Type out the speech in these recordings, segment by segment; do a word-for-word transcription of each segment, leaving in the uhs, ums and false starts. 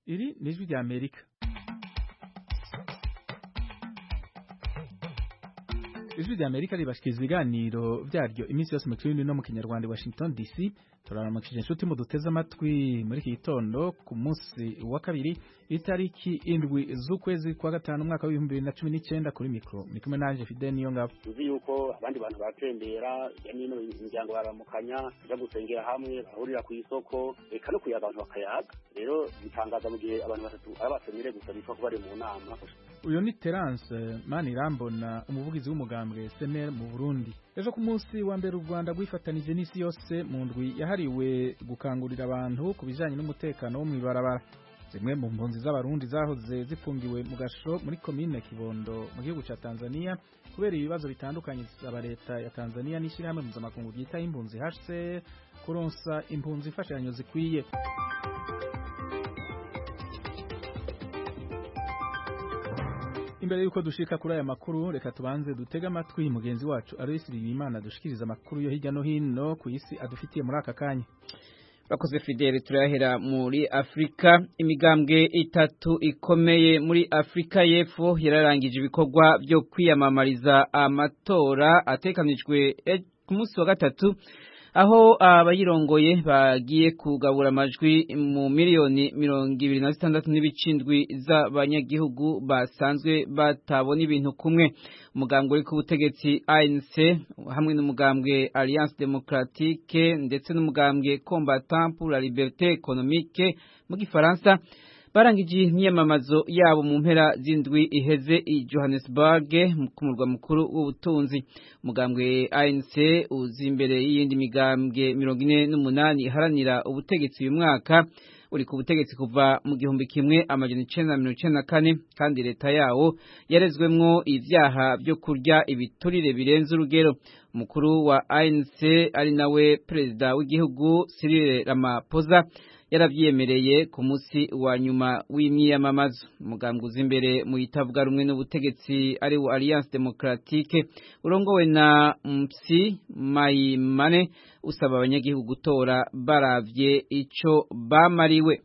Iri ni ijwi rya Amerika. Ijwi rya Amerika ribashikiriza ibiganiro vyaryo iminsi yose mu Kirundi no mu Kinyarwanda i Washington D C. Turaramukije inshuti mu duteze amatwi muri iki gitondo ku munsi wa kabiri itariki indwi z'ukwezi kwa gatanu umwaka wa bibiri na cumi n'icenda kuri mikro. Ni kumwe nanje Fidel Niyongabo. Tuzi yuko abandi bantu batembera yanino imiryango baramukanya ja gusengera hamwe bahurira ku isoko eka no kuyaga abantu bakayaga. Rero bitangaza mu gihe abantu batatu abasemire gusa bitwa ko bari mu nama. Uyo ni Terence Manirambona umuvugizi w'umugambwe S N L mu Burundi. Ejo ku munsi wa mbere u Rwanda rwifatanije n'isi yose mu ndwi yahariwe gukangurira abantu kubijanye n'umutekano wo mwibarabara. Zimwe mu mpunzi z'abarundi zahoze zifungiwe mu gasho muri komine Kibondo mu gihugu ca Tanzania kubera ibibazo bitandukanye zaba leta ya Tanzania n'ishirahamwe mpuzamakungu ryita impunzi H C R kuronsa impunzi imfashanyo zikwiye. Imbere yuko dushika kuri aya makuru reka tubanze dutega amatwi mugenzi wacu Alois Biimana dushikiriza amakuru yo hirya no hino ku isi adufitiye muri aka kanya. Bakoze Fidel, turahera muri Afrika. Imigambwe itatu ikomeye muri Afrika y'Epfo yararangije ibikorwa byo kwiyamamariza amatora atekanijwe ku munsi wa gatatu, aho abayirongoye bagiye kugabura amajwi mu miliyoni mirongo ibiri na zitandatu n'ibicindwi z'abanyagihugu basanzwe batabona ibintu kumwe. Umugambwe uri ku butegetsi A N C hamwe n'umugambwe Alliance Démocratique ndetse n'umugambwe Combattant pour la Liberté Économique mu Gifaransa barangije imyamamazo yabo mu mpera z'indwi iheze i Johannesburg ku murwa mukuru w'ubutunzi. Umugambwe A N C uzi imbere y'iyindi migambwe mirongo ine n'umunani iharanira ubutegetsi uyu mwaka, uri ku butegetsi kuva mu gihumbi kimwe amajana icenda na mirongo icenda na kane, kandi leta yawo yarezwemwo ivyaha byo kurya ibiturire birenze urugero. Umukuru wa A N C ari nawe perezida w'igihugu Cyril Ramaphosa yaravyemereye ku musi wa nyuma w'imyiyamamazo. Umugambwe uzi imbere mu itavuga rumwe n'ubutegetsi ari wo Alliance Démocratique urongowe na Mpsi Maimane usaba abanyagihugu gutora baravye ico bamariwe.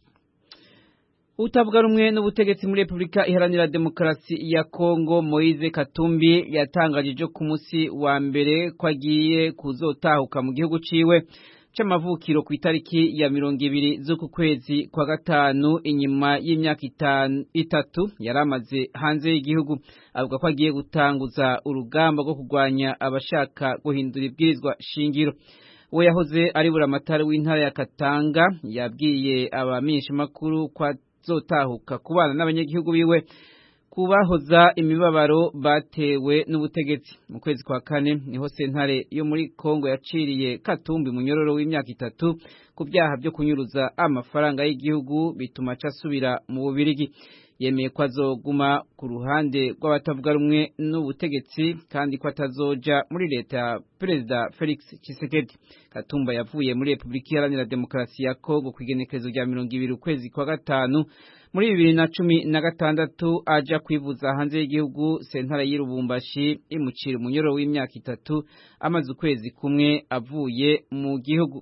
Utavuga rumwe n'ubutegetsi muri Republika Iharanira Demokarasi ya Kongo Moise Katumbi yatangaje ku musi wa mbere ko agiye kuzotahuka mu gihugu ciwe c'amavukiro ku itariki ya mirongo ibiri z'uku kwezi kwa gatanu inyuma y'imyaka itatu yaramaze hanze y'igihugu. Avuga ko agiye gutanguza urugamba rwo kurwanya abashaka guhindura ibwirizwa shingiro. We yahoze ari buramatari w'intara ya Katanga yabwiye abamenyeshamakuru ko azotahuka kubana n'abanyagihugu biwe kubahoza imibabaro batewe n'ubutegetsi. Mu kwezi kwa kane niho sentare yo muri Kongo yaciriye Katumbi munyororo w'imyaka itatu ku byaha byo kunyuruza amafaranga y'igihugu bituma casubira mu Bubirigi. Yemeye ko azoguma ku ruhande rw'abatavuga rumwe n'ubutegetsi kandi ko atazoja muri leta ya Perezida Felix Tshisekedi. Katumba yavuye muri Republika Iharanira Demokarasi ya Kongo ku igenekerezo rya mirongo ibiri ukwezi kwa gatanu muri bibiri na cumi na gatandatu aja kwivuza hanze y'igihugu. Sentare y'Irubumbashi imucira umunyororo w'imyaka itatu amaze ukwezi kumwe avuye mu gihugu.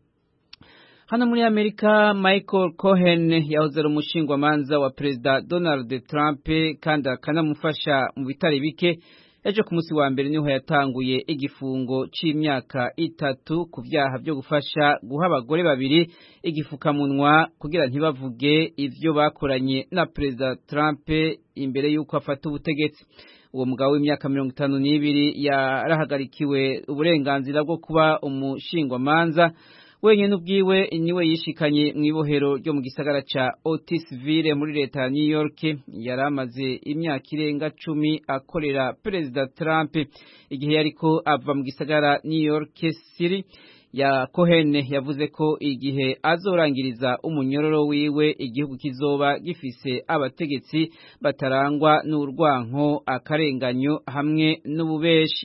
Hano muri Amerika, Michael Cohen yahoze ari umushingwamanza wa Perezida Donald Trump kandi akanamufasha mu bitari bike. Ejo ku munsi wa mbere niho yatanguye igifungo c'imyaka itatu ku vyaha byo gufasha guha abagore babiri igifukamunwa kugira ntibavuge ivyo bakoranye na Perezida Trump imbere yuko afata ubutegetsi. Uwo mugabo w'imyaka mirongo itanu n'ibiri yarahagarikiwe uburenganzira bwo kuba umushingwamanza wenyene ubwiwe niwe yishikanye mw'ibohero ryo mu gisagara ca Otisville muri leta ya New York. Yaramaze imyaka irenga cumi akorera Perezida Trump igihe yariko ava mu gisagara New York City. Ya Cohen yavuze ko igihe azorangiriza umunyororo wiwe igihugu kizoba gifise abategetsi batarangwa n'urwanko, akarenganyo hamwe n'ububeshi.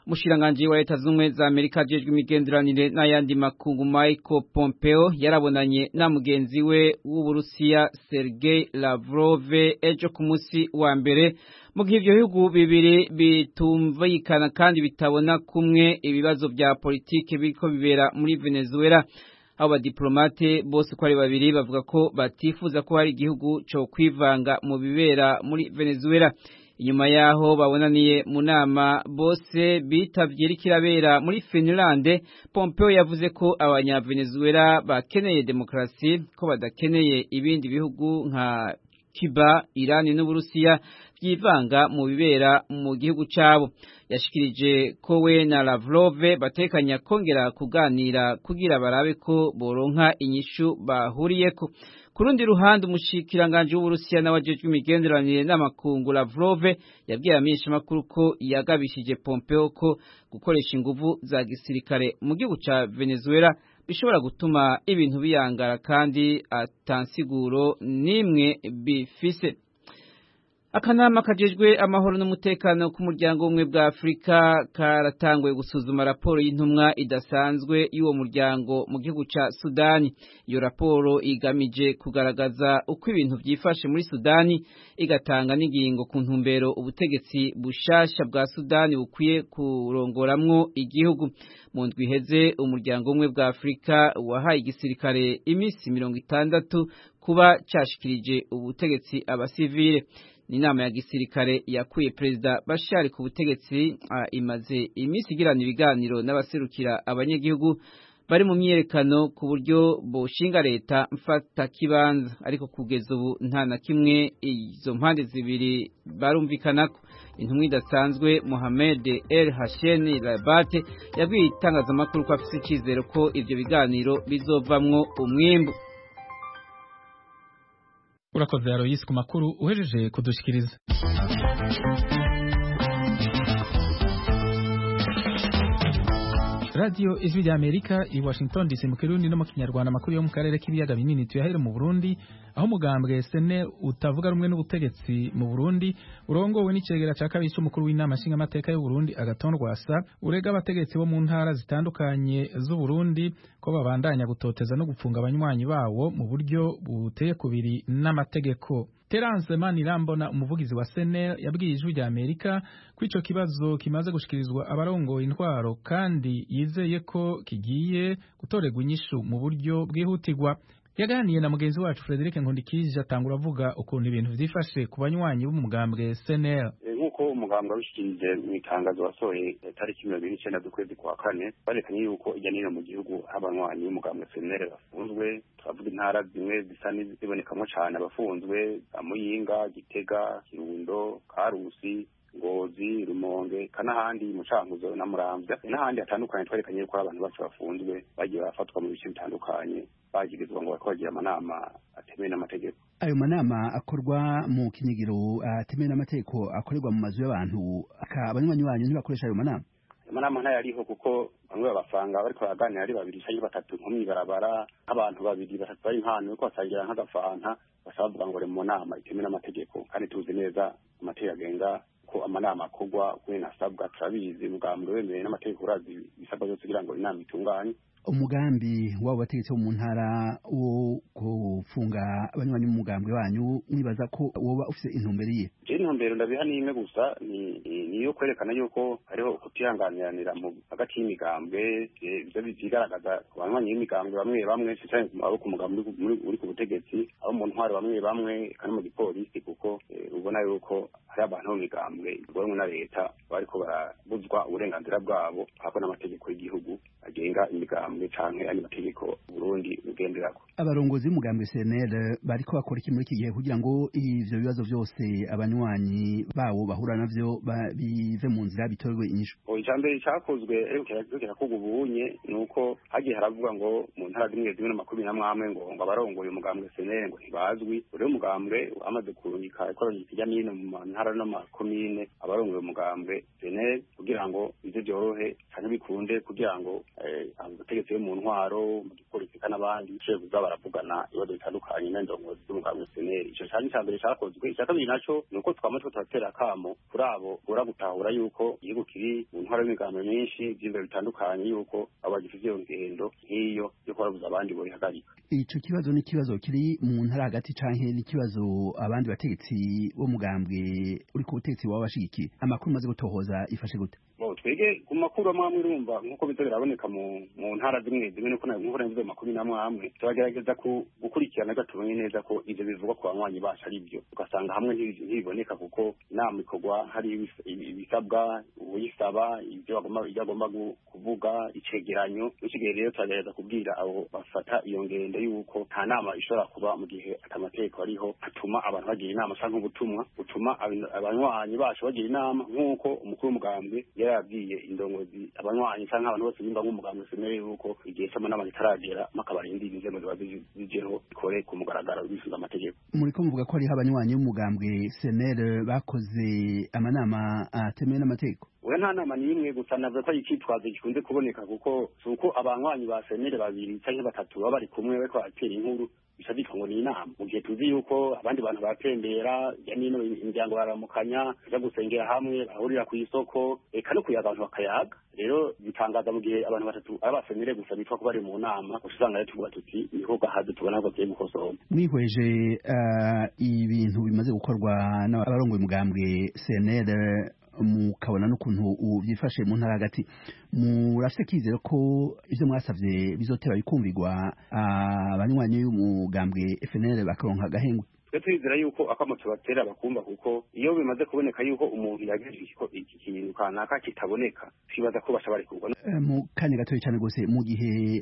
Umushikiranganji wa Leta Zunze za Amerika ajejwe imigenderanire n'ayandi makungu Michael Pompeo yarabonanye na mugenzi we w'Uburusiya Sergei Lavrov ejo ku munsi wa mbere mu gihe ivyo bihugu bibiri bitumvikana kandi bitabona kumwe ibibazo vya politike biriko bibera muri Venezuela. Abo badiplomate bose ko ari babiri bavuga ko batifuza ko hari igihugu cyo kwivanga mu bibera muri Venezuela. Inyuma yaho babonaniye mu nama bose bitavye rikirabera muri Finland, Pompeo yavuze ko abanya Venezuela bakeneye demokrasi, ko badakeneye ibindi bihugu nka Cuba, Iran n'Uburusiya byivanga mu bibera mu gihugu cabo. Yashikirije ko we na Lavrov batekanya kongera kuganira kugira barabe ko boronka inyishu bahuriyeko. Kurundi ruhande umushikiranganje w'Uburusiya n'abajejwe imigenderanire n'amakungu Lavrov yabwiye amenyesha makuru ko yagabishije Pompeo ko gukoresha inguvu za gisirikare mu gihugu ca Venezuela bishobora gutuma ibintu biyangara kandi atansiguro nimwe bifise. Akanama kajejwe amahoro n'umutekano ku muryango umwe bwa Afrika karatanguye gusuzuma raporo y'intumwa idasanzwe y'uwo muryango mu gihugu ca Sudani. Iyo raporo igamije kugaragaza uko ibintu vyifashe muri Sudani, igatanga n'ingingo ku ntumbero ubutegetsi bushasha bwa Sudani bukwiye kurongoramwo igihugu. Mu ndwi iheze umuryango umwe bwa Afrika wahaye igisirikare imisi mirongo itandatu kuba cashikirije ubutegetsi abasivile. Ni inama ya gisirikare yakuye Perezida Bashar ku butegetsi uh, imaze imisi igirana ibiganiro n'abaserukira abanyagihugu bari mu myerekano ku buryo boshinga leta mfata kibanza, ariko kugeza ubu nta na kimwe izo mpande zibiri barumvikanako. Intumwa idasanzwe Mohamed El Hasheni Labate yabwiye itangazamakuru ko afise icizero ko ivyo biganiro bizovamwo umwimbu. Urakoze Aloysi ku makuru uhejeje kudushikiriza. Radio Ijwi rya Amerika i Washington D C mu Kirundi no mu Kinyarwanda, makuru yo mu karere k'ibiyaga binini tuyahere mu Burundi, aho umugambwe S N L utavuga rumwe n'ubutegetsi mu Burundi urongowe n'icegera ca kabiri c'umukuru w'inama nshingamateka y'u Burundi Agathon Rwasa urega abategetsi bo mu ntara zitandukanye z'u Burundi ko babandanya gutoteza no gupfunga abanywanyi bawo mu buryo buteye kubiri n'amategeko. Terence Manirambona umuvugizi wa S N L yabwiye Ijwi rya Amerika ko ico kibazo kimaze gushikirizwa abarongoye intwaro kandi yizeye ko kigiye gutorerwa inyishu mu buryo bwihutirwa. Yaganiye na mugenzi wacu Frederic Nkundikije atangura avuga ukuntu ibintu vyifashe ku banywanyi b'umugambwe S N L. Nkuko umugambwe wabishikirije mu itangazo wasohoye tariki mirongo n'icenda z'ukwezi kwa kane, barekanye yuko ijya nino mu gihugu abanywanyi b'umugambwe S N L bafunzwe. Turavuga intara zimwe zisa n'izibonekamwo cane abafunzwe: Muyinga, Gitega, Kirundo, Karusi, Ngozi, Rumonge, kanahandi mu Cankuzo na Muramvya n'ahandi hatandukanye. Twerekanye ko abantu bacu bafunzwe bagiye bafatwa mu bice bitandukanye bagirizwa ngo bakogira amanama atemewe n'amategeko. Ayo manama akorwa mu kinyigiro atemewe n'amategeko akorerwa mu mazu y'abantu, abanywanyi banyu ntibakoresha ayo manama? Ayo manama ntayariho kuko bamwe babasanga bariko baraganira ari babiri canke batatu nko mw'ibarabara, nk'abantu babiri batatu bari nk'ahantu bariko basangira nk'agafanta basabavuga ngo re mu nama itemewe n'amategeko, kandi tuzi neza amategeko agenga ko amanama akorwa kuri nasabwa. Turabizi umugambi wemewe n'amategeko urazi bisabwa byose kugira ngo inama itunganye. Umugambi wabo bategetsi bo mu ntara wo gufunga abanywanyi b'umugambi wanyu mwibaza ko woba ufise intumbero iye? Je intumbero ndabiha nimwe gusa ni niyo kwerekana yuko hariho kutihanganiranira mu hagati y'imigambwe, ivyo bigaragaza abanywanyi b'imigambwe bamwe bamwe cyane abo ku mugambi uri ku butegetsi, abo mu ntwaro bamwe bamwe kandi mu gipolisi, kuko ubona yuko hari abantu mu migambwe bamwe na leta bariko barabuzwa uburenganzira bwabo hako n'amategeko y'igihugu agenga imigambwe canke andi mategeko Burundi ugenderako. Abarongozi b'umugambi S N L bariko bakora iki muri iki gihe kugira ngo ivyo bibazo vyose abanywanyi bawo bahura navyo bive mu nzira bitorwe inyishu? Icambere cyakozwe rero kugwa ubunye nuko hagiye haravuga ngo mu ntara zimwe zimwe n'amakumi n'amwe ngo ngo abarongoye umugambi S N L ngo ntibazwi. Rero umugambwe amaze kurungika ikoranye kijya n'ino mu ntara no makomine abarongoye umugambi S N L kugira ngo ivyo byorohe kandi bikunde kugira ngo abategetsi bose mu ntwaro mu gipolisi n'abandi cyo kuza baravugana ibibazo bitandukanye n'indongozi z'umugambwe S N L. Ico cyane cyambere cyakozwe, icya kabiri naco nuko twamaze tutatera kamo kuri abo ura gutahura yuko igihugu kiri mu ntwaro y'imigambo myinshi by'imbe bitandukanye yuko abagifite iyo ngendo nk'iyo yo kwarabuza abandi bo bihagarika. Ico kibazo ni kibazo kiri mu ntara hagati canke ni kibazo abandi bategetsi bo mugambwe uri ku butegetsi baba bashigikiye. Amakuru maze gutohoza ifashe gute? Bo twege ku makuru amwe urumva nkuko bizo biraboneka mu mu ntara zimwe zimwe nuko nkuko navuze makuru namwe amwe turagerageza ku gukurikirana gatubonye neza ko ivyo bivugwa ku banywanyi bacu ari byo, ugasanga hamwe ntibiboneka kuko inama ikorwa hari ibisabwa uyisaba ibyo bagomba ibyo agomba kuvuga icegeranyo. Ikigihe rero turagerageza kubwira abo bafata iyo ngendo yuko nta nama ishobora kuba mu gihe atamateko ariho atuma abantu bagira inama cyangwa ubutumwa butuma abanywanyi bacu bagira inama nk'uko umukuru w'umugambwe yarabwiye indongozi abanywanyi cyangwa abantu bose bimba nk'umugambwe semere yuko igihe cy'amanama gitaragera makabarindira inzego ziba zijeho ikore ku mugaragaro bisunga amategeko. Muri ko muvuga ko ari abanywanyi b'umugambwe semere bakoze amanama atemewe n'amategeko? Oya nta nama nimwe gusa navuga ko ikitwazo gikunze kuboneka kuko suko abanywanyi ba semere babiri cyangwa batatu baba bari kumwe we ko atera inkuru bisabika ngo ni inama mu gihe tuzi yuko abandi bantu batembera ya nino imiryango baramukanya baja gusengera hamwe bahurira ku isoko eka no kuyaga abantu bakayaga. Rero bitangaza mu gihe abantu batatu abasemere gusa bitwa ko bari mu nama usanga tuvuga tuti niho gahaze tubona ko kiye gukosora. Mwihweje uh, ibintu bimaze gukorwa n'abarongoye umugambwe S N L mukabona n'ukuntu byifashe mu ntara hagati, murafite kizero ko ivyo mwasavye bizoteba bikumvirwa abanywanyi y'umugambwe F N L bakaronka agahengwe? Twe twizera yuko akamoto batera bakumva kuko iyo bimaze kuboneka yuko umuntu yagejeje ko iki kintu kanaka kitaboneka twibaza ko basha bari kubona. Mu kanya gatoya cyane gose mu gihe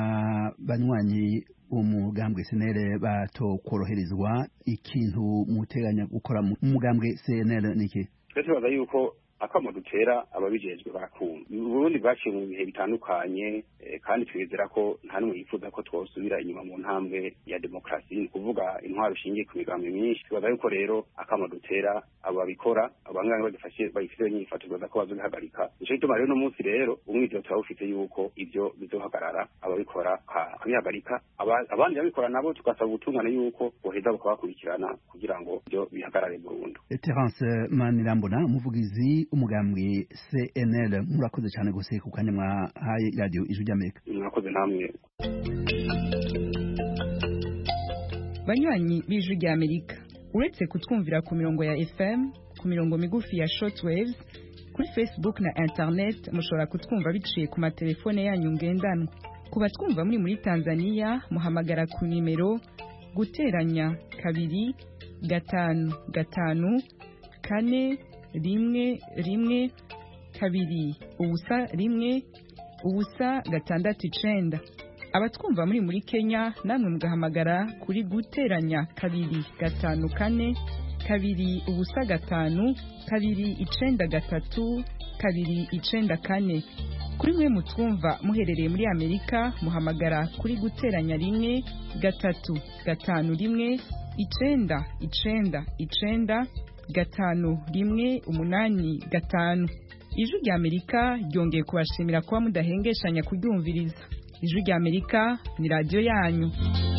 abanywanyi umugambwe S N L batokoroherezwa ikintu muteganya gukora mu mugambwe S N L niki? Tubaza yuko akamo dutera ababijejwe barakumva. Uburundi bwaciye mu bihe bitandukanye e, kandi twizera ko nta n'umwe yifuza ko twosubira inyuma mu ntambwe ya demokrasi, ni kuvuga intwaro ishingiye ku migambi myinshi. Tubaza yuko rero akamo dutera ababikora abanganga bagifashe bayifite nyifato tubaza ko bazobihagarika. Nico gituma rero no munsi rero umwizero twawufite yuko ivyo bizohagarara ababikora kabihagarika, abandi babikora nabo tugasaba ubutungane yuko boheza bakabakurikirana kugira ngo byo bihagarare burundu. Terence Manirambona umuvugizi umugambwe C N L, murakoze cyane gose ku kanya mwahaye radio Ijwi ry'Amerika. Murakoze namwe. Banywanyi b'Ijwi ry'Amerika, uretse kutwumvira ku mirongo ya F M, ku mirongo migufi ya shortwaves, kuri Facebook na internet mushobora kutwumva biciye ku matelefone yanyu ngendanwa. Ku batwumva muri muri Tanzania muhamagara ku nimero guteranya kabiri gatanu gatanu kane rimwe rimwe kabiri ubusa rimwe ubusa gatandatu icenda. Abatwumva muri muri Kenya namwe mugahamagara kuri guteranya kabiri gatanu kane kabiri ubusa gatanu kabiri icenda gatatu kabiri icenda kane. Kuri mwe mutwumva muherereye muri Amerika muhamagara kuri guteranya rimwe gatatu gatanu rimwe icenda icenda icenda gatanu rimwe umunani gatanu. Ijwi ry'Amerika ryongeye kubashimira kuba mudahengeshanya kuryumviriza. Ijwi ry'Amerika ni radio yanyu.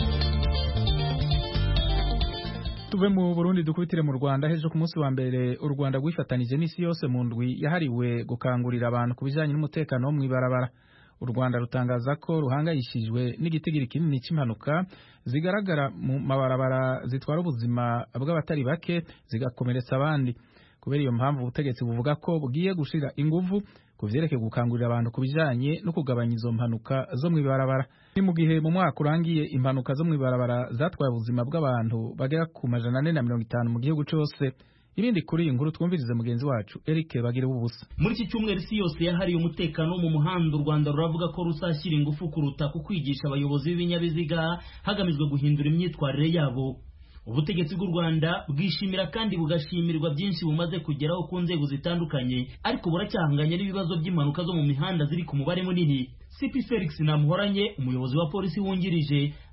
Tuve mu Burundi dukubitire mu Rwanda. Hejo ku munsi wa mbere u Rwanda rwifatanije n'isi yose mu ndwi yahariwe gukangurira abantu kubijanye n'umutekano wo mwibarabara. U Rwanda rutangaza ko ruhangayishijwe n'igitigiri kinini cy'impanuka zigaragara mu mabarabara zitwara ubuzima bw'abatari bake zigakomeretsa abandi. Kubera iyo mpamvu ubutegetsi buvuga ko bugiye gushira inguvu kuvyerekeye gukangurira abantu kubijanye no kugabanya izo mpanuka zo mwibarabara. Ni mu gihe mu mwaka urangiye impanuka zo mwibarabara zatwaye ubuzima bw'abantu bagera ku majana ane na mirongo itanu mu gihugu cose. Ibindi kuri iyi nkuru twumvirize mugenzi wacu Eric Bagire ubusa. Muri iki cyumweru isi yose yahariye umutekano mu muhanda, u Rwanda ruravuga ko rusashyira ingufu kuruta ku kwigisha abayobozi b'ibinyabiziga hagamijwe guhindura imyitwarire yabo. Ubutegetsi bw'u Rwanda bwishimira kandi bugashimirwa byinshi bumaze kugeraho ku nzego zitandukanye, ariko buracyahanganye n'ibibazo by'impanuka zo mu mihanda ziri ku mubare munini. C P Felix Namuhoranye, umuyobozi wa polisi wungirije,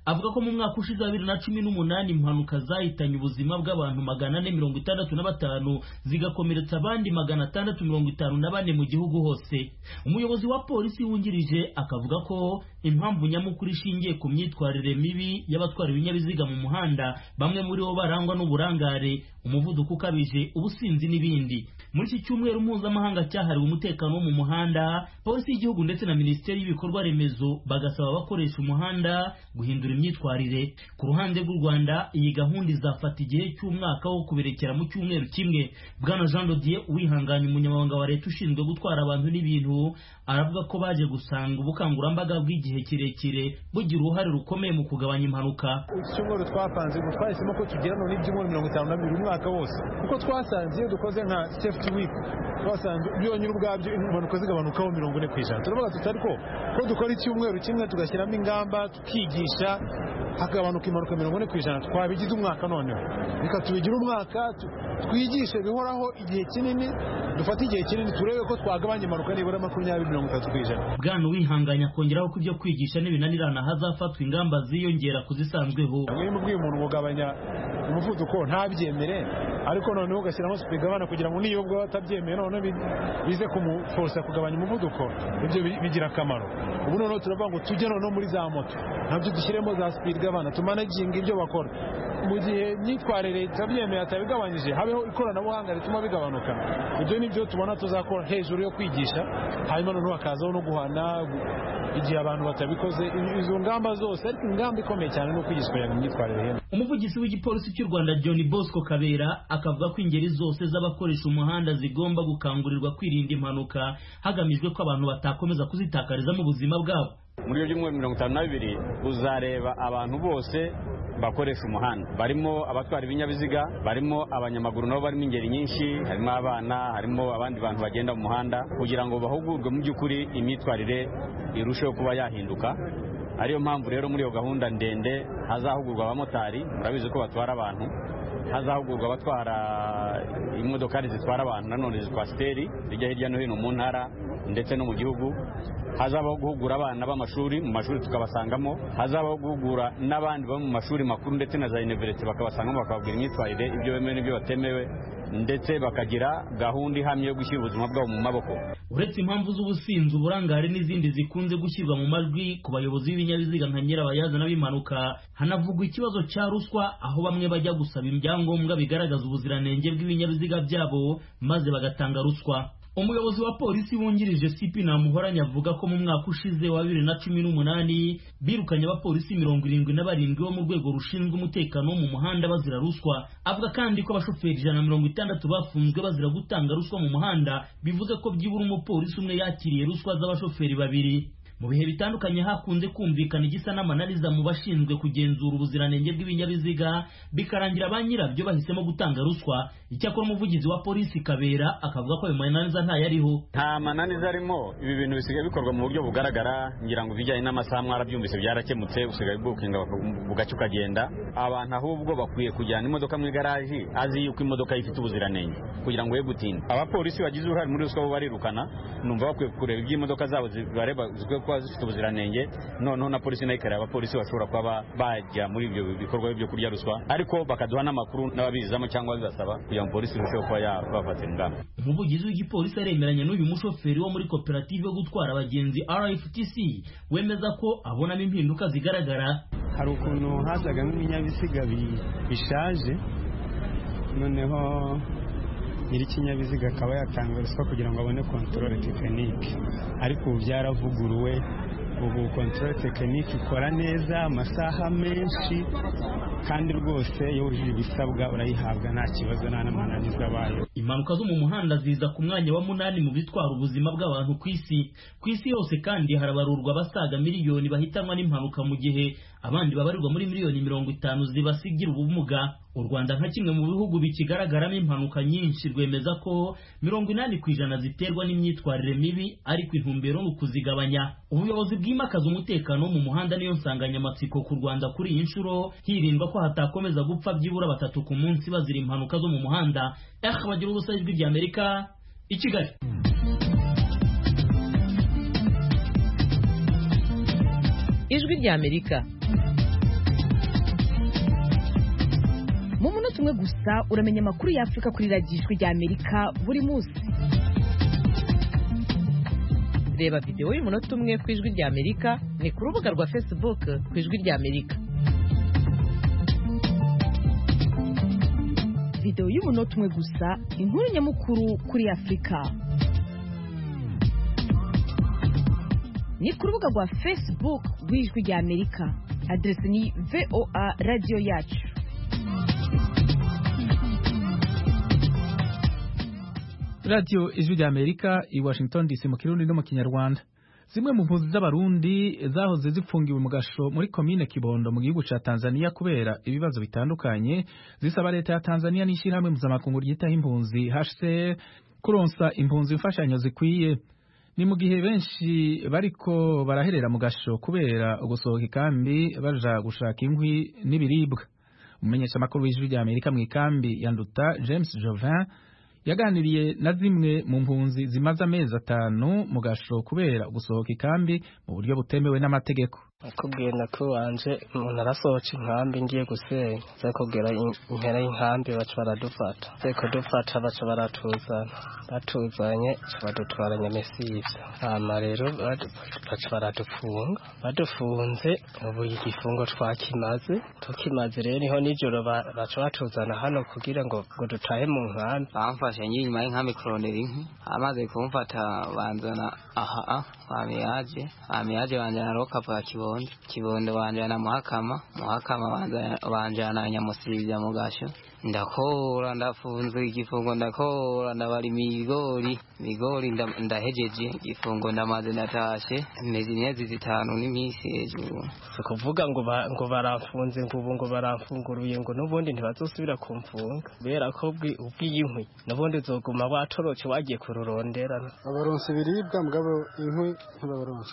avuga ko mu mwaka ushize wa bibiri na cumi n'umunani impanuka zahitanye ubuzima bw'abantu magana ane mirongo itandatu na batanu zigakomeretsa abandi magana atandatu mirongo itanu na bane mu gihugu hose. Umuyobozi wa polisi wungirije akavuga ko impamvu nyamukuru ishingiye ku myitwarire mibi y'abatwara ibinyabiziga mu muhanda, bamwe muri bo barangwa n'uburangare, umuvuduko ukabije, ubusinzi n'ibindi. Muri iki cyumweru mpuzamahanga cyahariwe umutekano wo mu muhanda, polisi y'igihugu ndetse na minisiteri y'ibikorwa remezo bagasaba abakoresha umuhanda guhindura imyitwarire. Ku ruhande rw'u Rwanda iyi gahunda izafata igihe cy'umwaka wo kuberekera mu cyumweru kimwe. Bwana Jean Dodier Uwihanganye, umunyamabanga wa leta ushinzwe gutwara abantu n'ibintu, aravuga ko baje gusanga ubukangurambaga bw'igihe kirekire bugira uruhare rukomeye mu kugabanya impanuka. Icyumweru twapanze ngo twahisemo ko tugira none ibyumweru mirongo itanu na bibiri umwaka wose, kuko twasanze iyo dukoze nka safety week twasanze byonyine ubwabyo impanuka zigabanukaho mirongo ine ku ijana. Turavuga tuti ariko ko dukora icyumweru kimwe tugashyiramo ingamba tukigisha hagabanuka impanuka mirongo ine ku ijana, twabigize umwaka noneho reka tubigira umwaka twigishe bihoraho igihe kinini, dufate igihe kinini turebe ko twagabanya impanuka nibura makumyabiri mirongo itatu ku ijana. Bwana Uwihanganye akongeraho ko ibyo kwigisha n'ibinanirana hazafatwa ingamba ziyongera kuzisanzweho. Niba ubwiye umuntu kugabanya umuvuduko ntabyemere, ariko noneho ugashyiramo speed governor kugira ngo niyo ubwo atabyemeye none bize kumuforsa kugabanya umuvuduko, ibyo bigira akamaro. Ubu noneho turavuga ngo tujye noneho muri za moto nabyo dushyiremo za speed governor tumanaginga ibyo bakora. Mu gihe myitwarire itabyemeye atabigabanyije, habeho ikoranabuhanga rituma bigabanuka. Ibyo nibyo tubona tuzakora hejuru yo kwigisha, hanyuma noneho hakazaho no guhana igihe abantu batabikoze. Izo ngamba zose, ariko ingamba ikomeye cyane no kwigishwa imyitwarire. Umuvugizi w'igipolisi cy'u Rwanda John Bosco Kabera akavuga ko ingeri zose z'abakoresha umuhanda zigomba gukangurirwa kwirinda impanuka hagamijwe ko abantu batakomeza kuzitakariza mu buzima bwabo. Muri iyo byumweru mirongo itanu na bibiri uzareba abantu bose bakoresha umuhanda, barimo abatwara ibinyabiziga, barimo abanyamaguru nabo barimo ingeri nyinshi, harimo abana, harimo abandi bantu bagenda mu muhanda, kugira ngo bahugurwe mu by'ukuri imyitwarire irusheho kuba yahinduka. Ariyo mpamvu rero muri iyo gahunda ndende hazahugurwa abamotari, murabizi ko batwara abantu, hazahugurwa abatwara imodokari zitwara abantu nanone zitwa steri zijya hirya no hino mu ntara ndetse no mu gihugu. Hazabaho guhugura abana b'amashuri, mu mashuri tukabasangamo, hazabaho guhugura n'abandi bo mu mashuri makuru ndetse na za university bakabasangamo, bakababwira imyitwarire, ibyo bemewe n'ibyo batemewe, ndetse bakagira gahunda ihamye yo gushyira ubuzima bwabo mu maboko. Uretse impamvu z'ubusinzi, uburangare n'izindi zikunze gushyirwa mu majwi ku bayobozi b'ibinyabiziga nka nyirabayazana b'impanuka, hanavugwa ikibazo cya ruswa, aho bamwe bajya gusaba ibyangombwa bigaragaza ubuziranenge bw'ibinyabiziga byabo maze bagatanga ruswa. Umuyobozi wa polisi wungirije C P Namuhoranya avuga ko mu mwaka ushize wa bibiri na cumi n'umunani birukanye abapolisi mirongo irindwi na barindwi bo mu rwego rushinzwe umutekano wo mu muhanda bazira ruswa. Avuga kandi ko abashoferi ijana na mirongo itandatu bafunzwe bazira gutanga ruswa mu muhanda, bivuze ko byibura umupolisi umwe yakiriye ruswa z'abashoferi babiri. Mu bihe bitandukanye hakunze kumvikana igisa n'amananiza mu bashinzwe kugenzura ubuziranenge bw'ibinyabiziga, bikarangira ba nyirabyo bahisemo gutanga ruswa. Icyakora umuvugizi wa polisi Kabera akavuga ko ayo mananiza ntayariho. Nta mananiza arimo, ibi bintu bisigaye bikorwa mu buryo bugaragara, ngira ngo ibijyanye n'amasaha mwarabyumvise byarakemutse, usigaye bookinga bugacya ukagenda. Abantu ahubwo bakwiye kujyana imodoka mu igaraji azi yuko imodoka ifite ubuziranenge kugira ngo ye gutinda. Abapolisi bagize uruhare muri ruswa bo barirukana, numva bakwiye kureba iby'imodoka zabo zibareba kuba zifite ubuziranenge, noneho na polisi nayo ikareba abapolisi bashobora kuba bajya muri ibyo bikorwa byo kurya ruswa, ariko bakaduha n'amakuru n'ababizamo cyangwa bibasaba kugira ngo polisi irusheho kuba yabafatira ingamba. Umuvugizi w'igipolisi aremeranya n'uyu mushoferi wo muri koperative yo gutwara abagenzi R F T C wemeza ko abonamo impinduka zigaragara. Hari ukuntu hazaga nk'ibinyabiziga bishaje, noneho nyir'ikinyabiziga akaba yatanga ruswa kugira ngo abone controle technique, ariko ubu byaravuguruwe. Ubu controle technique ikora neza amasaha menshi, kandi rwose iyo wujuje ibisabwa urayihabwa nta kibazo, nta n'amananiza abayo. Impanuka zo mu muhanda ziza ku mwanya wa munani mu bitwara ubuzima bw'abantu ku isi. Ku isi yose kandi harabarurwa abasaga miliyoni bahitanwa n'impanuka, mu gihe abandi babarirwa muri miliyoni mirongo itanu zibasigira ubumuga. U Rwanda nka kimwe mu bihugu bikigaragaramo impanuka nyinshi rwemeza ko mirongo inani ku ijana ziterwa n'imyitwarire mibi, ariko intumbero ni ukuzigabanya. Ubuyobozi bwimakaza umutekano wo mu muhanda niyo nsanganyamatsiko ku Rwanda kuri iyi nshuro, hirindwa ko hatakomeza gupfa byibura batatu ku munsi bazira impanuka zo mu muhanda. Eh bagira ubusa ijwi rya Amerika i Kigali. Ijwi rya Amerika umunota umwe gusa uramenya amakuru ya Afrika kuri radiyo ijwi rya Amerika buri munsi. Reba video y'umunota umwe ku ijwi rya Amerika ni ku rubuga rwa Facebook ku ijwi rya Amerika. Video y'umunota umwe gusa, inkuru nyamukuru kuri Afrika. Ni ku rubuga rwa Facebook rw'ijwi rya Amerika. Adresi ni V O A Radio Yacu. Radio Ijwi rya Amerika i Washington D C mu Kirundi no mu Kinyarwanda. Zimwe mu mpunzi z'abarundi zahoze zifungiwe mu gasho muri komine Kibondo mu gihugu ca Tanzania kubera ibibazo bitandukanye zisaba leta ya Tanzania n'ishirahamwe mpuzamakungu ryitaho impunzi H C R kuronsa impunzi imfashanyo zikwiye. Ni mu gihe benshi bariko baraherera mu gasho kubera ugusohoka ikambi baja gushaka inkwi n'ibiribwa. Umumenyesha makuru w'Ijwi rya Amerika mu ikambi ya Nduta James Jovin yaganiriye na zimwe mu mpunzi zimaze amezi atanu mu gasho kubera gusohoka ikambi mu buryo butemewe n'amategeko. Akubwiye nakubanje umuntu arasohoka inkambi ngiye gusenya zakubwira impera y'inkambi baca baradufata zeko dufata baca baratuzana batuzanye badutwara Nyamesizi hama rero baca baradufunga badufunze ubu igifungo twakimaze tukimaze rero niho nijoro baca batuzana hano kugira ngo ngo dutahe mu nkambi bamfashe nyuma y'inkambi kurondera inkwi amaze kumfata banzana aha bamiyaje bamiyaje banjana rokapu Kibondo Kibondo banjana Muhakama Muhakama banjana Nyamusizi mu gasho ndakora ndafunze igifungo ndakora ndabari migori migori ndahejeje igifungo ndamaze natashe mezi nyezi zitanu n'imisi hejuru kuvuga ngo ngo barafunze ngo ubu ngo baramfunguruye ngo nubundi ntibazosubira kumfunga bera ko ubwiyinkwi nubundi zoguma batoroce wagiye kururondera abaronse biribwa mugabo inkwi ntibabaronse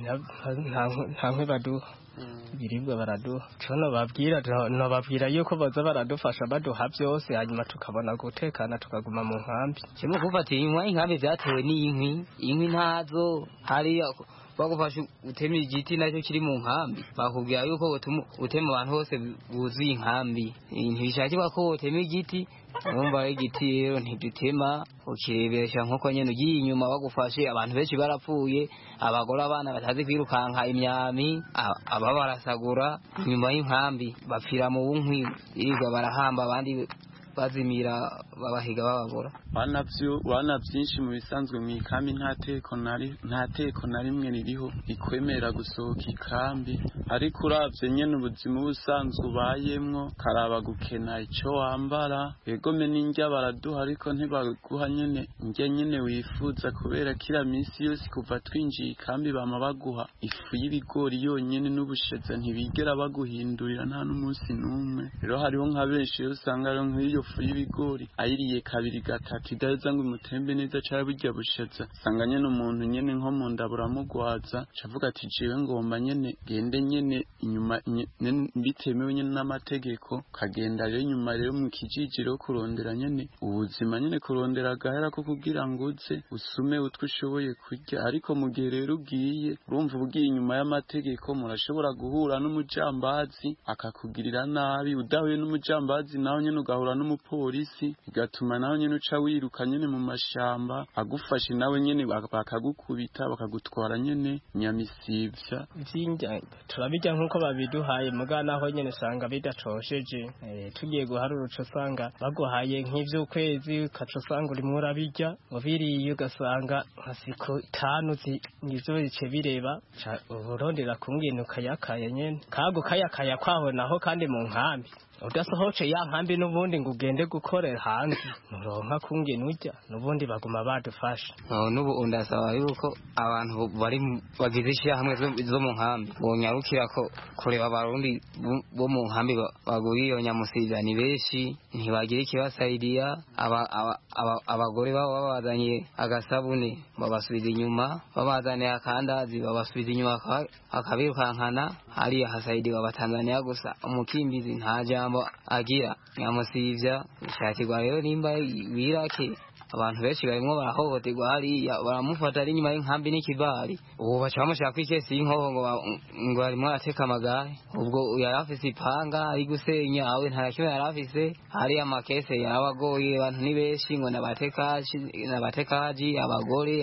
nta nkwi baduha ibiribwa baraduha cyo babwira no babwira yuko baza baradufasha baduha byose hanyuma tukabona gutekana tukaguma mu nkambi kimwe gufata inyuma inkambi byatewe n'inkwi inkwi ntazo hari bagufasha utema igiti nacyo kiri mu nkambi bakubwira yuko utema abantu bose buzuye inkambi ntibishakirwa ko utema igiti numva igiti rero ntidutema ukirebesha nkuko nyene ugiye inyuma bagufashe abantu benshi barapfuye abagore abana batazi kwirukanka imyami aba barasagura inyuma y'inkambi bapfira mu bunkwi irigwa barahamba abandi bazimira babahiga bababura wanavyo wana byinshi mu bisanzwe mu ikambi nta teko nari nta teko na rimwe ririho ikwemera gusohoka ikambi ariko uravye nyene ubuzima busanzwe ubayemwo karaba gukena icyo wambara egome n'indya baraduha ariko ntibaguha nyene indya nyene wifuza kubera kila minsi yose kuva twinjiye ikambi bama baguha ifu y'ibigori yonyene n'ubusheza ntibigera baguhindurira nta n'umunsi n'umwe rero hariho nka benshi usanga rero nk'iyo fu y'ibigori ayiriye kabiri gatatu idaheza ngo imutembe neza cyangwa burya busheza sanga nyene umuntu nyene nko mu nda buramugwaza cavuga ati jewe ngomba nyene gende nyene inyuma bitemewe nyene n'amategeko kagenda rero nyuma rero mu kijijiro kurondera nyene ubuzima nyene kurondera gahera ko kugira ngo uze usume utwo ushoboye kurya ariko mu gihe rero ugiye urumva ugiye inyuma y'amategeko murashobora guhura n'umujambazi akakugirira nabi udahuye n'umujambazi naho nyene ugahura n'umupolisi igatuma naho nyene uca wiruka nyene mu mashamba agufashe nawe nyene bakagukubita bakagutwara nyene Nyamisivya vyinja turabijya nkuko babiduhaye muga naho nyene usanga bidacosheje eh tugiye guharura uco usanga baguhaye nk'ivy'ukwezi ukaca usanga urimo urabijya ubiriye ugasanga nkasiko itanu nizo bice bireba urondera kumwina ukayakaya nyene kago kayakaya kwaho naho kandi mu nkambi udasohoce ya nkambi n'ubundi ngo ugende gukorera hanze nuronka kungena ujya n'ubundi baguma badufasha n'ubu undasaba yuko abantu bari bagize ishyirahamwe zo mu nkambi bonyarukira ko kureba abarundi bo mu nkambi baguye iyo Nyamusizi ni benshi ntibagira ikibasaidiya abagore babo babazanye agasabune babasubiza inyuma babazaniye akandazi babasubiza inyuma akabirukankana hariya hasaidiwa abatanzaniya gusa umukimbizi nta jambo agira Nyamusivya ishakirwa rero nimba wirake abantu benshi barimo barahohoterwa hariya baramufata ari nyuma y'inkambi n'ikibari ubu baca bamushaka kw'ikesi y'inkoho ngo ngo arimo arateka amagare ubwo yari afise ipanga ari gusenya awe nta kimwe yari afise hariya amakese yarabagoye abantu ni benshi ngo nabatekaji nabatekaji abagore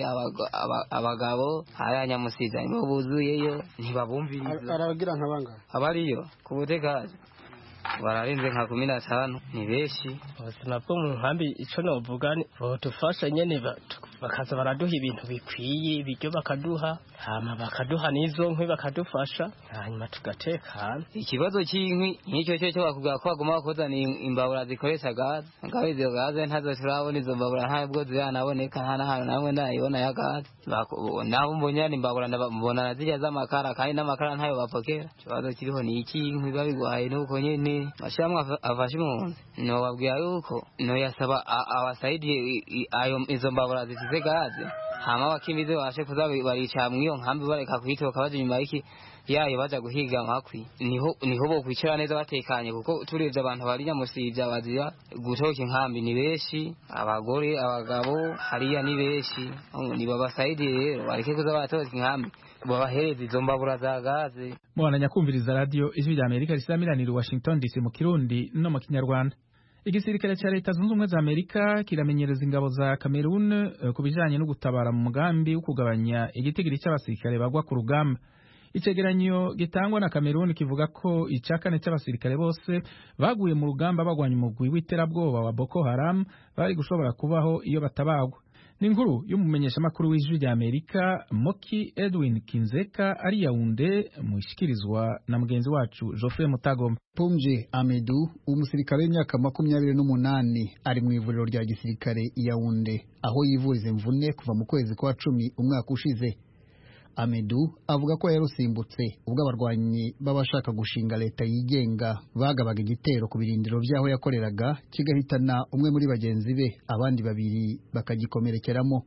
abagabo hariya Nyamusiza nibo buzuyeyo ntibabumviriza arabagira nk'abanga abariyo ku butekaji bararenze nka kumi na tanu ni benshi ubuzima bwo mu nkambi ico novuga bodufasha nyene bakaza baraduha ibintu bikwiye ibiryo bakaduha hama bakaduha n'izo nkwi bakadufasha hanyuma tugatekana ikibazo cy'inkwi nk'icyo cyo cyo bakubwira ko bagomba bakozana imbabura zikoresha gaze ngabe izo gaze ntazo turabona izo mbabura ntabwo ziranaboneka nta nahantu namwe ndayibona ya gaze nabo mbonye imbabura mbona zirya z'amakara kandi n'amakara ntayo bapokera ikibazo kiriho ni iki inkwi babigwaye nuko nyene mashamwe afashe impunzi no babwira yuko no yasaba abasaidiye ayo izo mbabura zifite gaze hama bakimize bashe kuza barica mu iyo nkambi bareka kwitoka baje nyuma y'iki yayo baza guhiga amakwi niho niho bo kwicara neza batekanye kuko turivye abantu bari Nyamusivya bazira gutoka inkambi ni benshi abagore abagabo hariya ni benshi ni babasaidiye rero bareke kuza baratoka inkambi babahereza izo mbabura za gaze mwana nyakumviriza radio ijwi rya Amerika risamiranira Washington D C mu Kirundi no mu Kinyarwanda. Igisirikare ca Leta Zunze Ubumwe za Amerika kiramenyereza ingabo za Cameroon uh, kubijanye no gutabara mu mugambi wo kugabanya igitigiri cy'abasirikare bagwa ku rugamba. Icegeranyo gitangwa na Cameroon kivuga ko icakane cy'abasirikare bose baguye mu rugamba bagwanya umugwi w'iterabwoba wa Boko Haram bari gushobora kubaho iyo batabagwa. Ni inkuru y'umumenyesha makuru w'ijwi rya Amerika Moki Edwin Kinzeka ari Yaounde mushikirizwa na mugenzi wacu Geoffrey Mutagoma. Pomje Amedu umusirikare w'imyaka makumyabiri n'umunani ari mu ivuriro rya gisirikare Yaounde aho yivuriza imvune kuva mu kwezi kwa cumi umwaka ushize. Amedu avuga ko yarusimbutse ubwo abarwanyi babashaka gushinga leta yigenga bagabaga igitero ku birindiro byaho yakoreraga kigahitana umwe muri bagenzi be abandi babiri bakagikomerekeramo.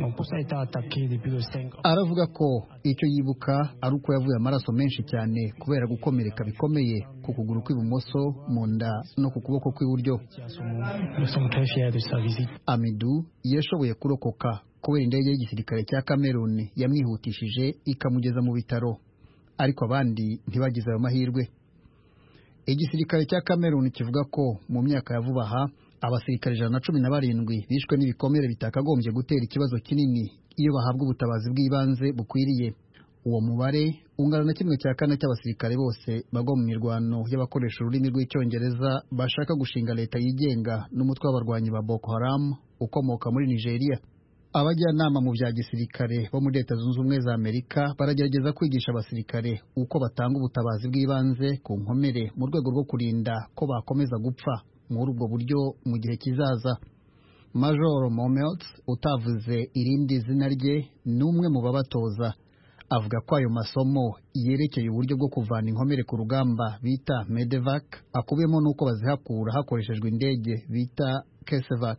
Aravuga ko icyo yibuka ari uko yavuye amaraso menshi cyane kubera gukomereka bikomeye ku kuguru kw'ibumoso mu nda no ku kuboko kw'iburyo. Amedu yashoboye kurokoka kubera indege y'igisirikare cya Cameroon yamwihutishije ikamugeza mu bitaro ariko abandi ntibagize ayo mahirwe. Igisirikare cya Cameroon kivuga ko mu myaka ya vuba aha abasirikare ijana na cumi na barindwi bishwe n'ibikomere bitakagombye gutera ikibazo kinini iyo bahabwa ubutabazi bw'ibanze bukwiriye. Uwo mubare ungana na kimwe cya kane cy'abasirikare bose bagwa mu mirwano y'abakoresha ururimi rw'icyongereza bashaka gushinga leta yigenga n'umutwe w'abarwanyi ba Boko Haram ukomoka muri Nigeria. Abajyanama mu bya gisirikare bo muri Leta Zunze Ubumwe za Amerika baragerageza kwigisha abasirikare uko batanga ubutabazi bw'ibanze ku nkomere mu rwego rwo kurinda ko bakomeza gupfa muri ubwo buryo mu gihe kizaza. Major Momet utavuze irindi zina rye n'umwe mu babatoza avuga ko ayo masomo yerekeye uburyo bwo kuvana inkomere ku rugamba bita medevac akubiyemo n'uko bazihakura hakoreshejwe indege bita Kesevac.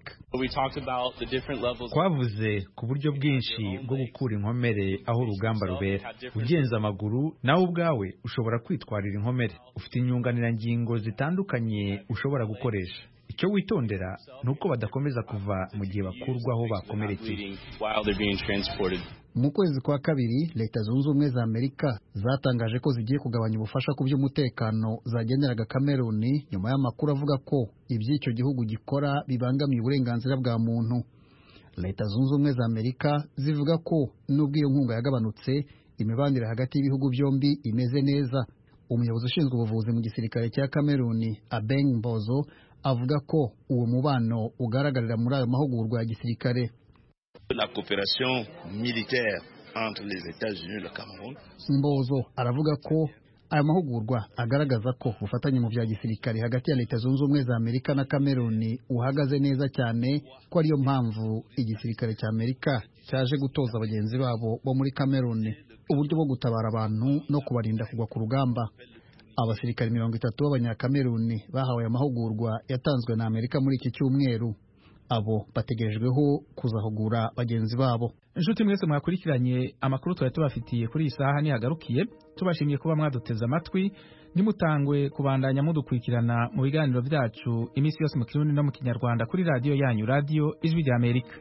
Twavuze ku buryo bwinshi bwo gukura inkomere aho urugamba rubera. Ugenza amaguru nawe ubwawe ushobora kwitwarira inkomere. Ufite inyunganirangingo zitandukanye ushobora gukoresha. Icyo witondera nuko badakomeza kuva mu gihe bakurwaho bakomerekeye. Mu kwezi kwa kabiri Leta Zunze Ubumwe za Amerika zatangaje ko zigiye kugabanya ubufasha ku by'umutekano zageneraga Cameroon nyuma y'amakuru avuga ko iby'icyo gihugu gikora bibangamiye uburenganzira bwa muntu. Leta Zunze Ubumwe za Amerika zivuga ko nubwo iyo nkunga yagabanutse imibanire hagati y'ibihugu byombi imeze neza. Umuyobozi ushinzwe ubuvuzi mu gisirikare cya Cameroon Abeng Mbozo avuga ko uwo mubano ugaragarira muri ayo mahugurwa ya gisirikare. La coopération militaire entre les États-Unis et le Cameroun. Mbozo aravuga ko aya mahugurwa agaragaza ko ubufatanye mu bya gisirikare hagati ya Leta Zunze Ubumwe za Amerika na Cameroon uhagaze neza cyane ko ariyo mpamvu igisirikare cya Amerika cyaje gutoza abagenzi babo bo muri Cameroon uburyo bwo gutabara abantu no kubarinda kugwa ku rugamba. Abasirikare mirongo itatu b'abanyakameruni bahawe amahugurwa yatanzwe na Amerika muri iki cyumweru. Abo bategerejweho kuzahugura bagenzi babo. Inshuti mwese mwakurikiranye amakuru twari tubafitiye kuri iyi saha ni hagarukiye. Tubashimiye kuba mwaduteza amatwi. ntimutangwe kubandanya mudukurikirana mu biganiro vyacu iminsi yose mu kirundi no mu kinyarwanda kuri radiyo yanyu, radiyo ijwi rya Amerika.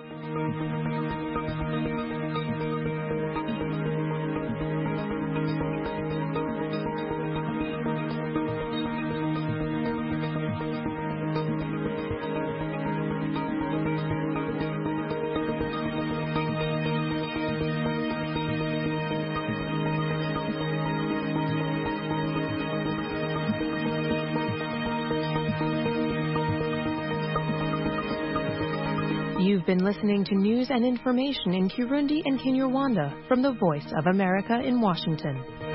You've been listening to news and information in Kirundi and Kinyarwanda from the Voice of America in Washington.